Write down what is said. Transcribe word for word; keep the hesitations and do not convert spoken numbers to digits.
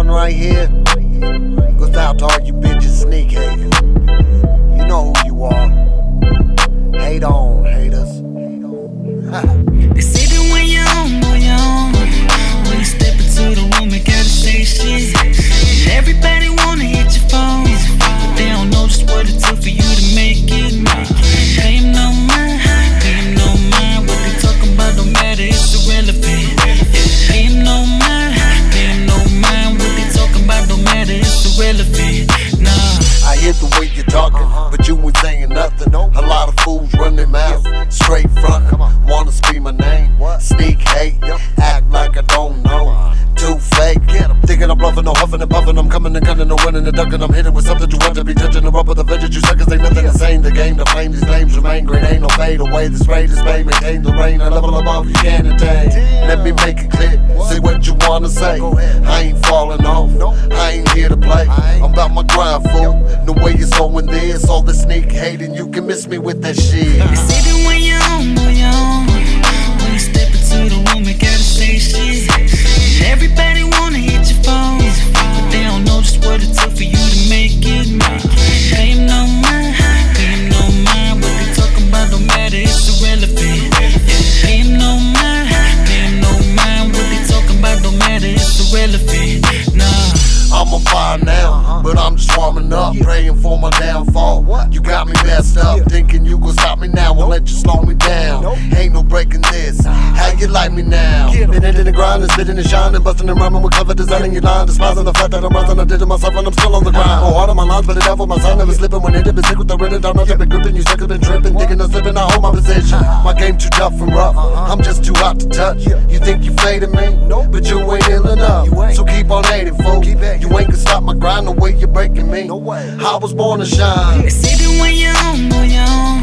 right here goes out to all you bitches sneak hating. You know who you are. Hate on, haters. They say that when you're on, boy, you're on. When you step into the room, you gotta say shit. And everybody wanna hit your phone, but they don't know just what it took for you to make it. Pay them no mind, pay them no mind. What they talking about don't matter, it's irrelevant. Pay them no mind, pay them no mind. What they talking about don't matter, it's irrelevant. Nah. I hear the way you're talking, but you ain't saying nothing. A lot of fools run their mouths straight front. Wanna speak my name, sneak hate, act like I don't know. Too fake, thinking I'm bluffing, no huffing and puffing. I'm coming and gunning, no winning and ducking. I'm hitting with something you want to be touching. The rubber, the veggies, you suckers ain't nothing the same. The game, the flame, these names remain great. Ain't no fade away. The spade is made, maintain the rain. A level above you can't attain. Let me make it clear, say what you wanna say. I ain't falling off, I ain't here to play. I'm about my grind, fool. The way you're sowing this, all the sneak hating, you can miss me with that shit. They say that when you're on, boy, you're on. When you step into the room, you gotta say shit. And everybody wanna hit your phone, but they don't know just what it took for you to make it. Pay them no mind, pay them no mind. What they talking about don't matter, it's irrelevant. Pay them no mind, pay them no mind. What they talking about don't matter, it's irrelevant. Nah. I'm on fire now, but I'm just warming up, praying for my downfall. You got me messed up, thinking you gon' stop me now, won't let you slow me down. Ain't no breaking this, how you like me now? Been in the grind and spitting and shining, busting and rhyming with clever designing your line, despising the fact that I'm rising. I did it myself and I'm still on the grind. Oh, hard on my lines, but the devil, my son never slipping. When it been sick with the written down, I've been gripping. You suckers been tripping, digging and slipping. I hold my position. My game too tough and rough, I'm just too hot to touch. You think you fading me, but you ain't ill enough. So keep on hating, fool. You ain't gonna stop my grind the way you're breaking me. I was born to shine. They say that when you're on, boy, you're on.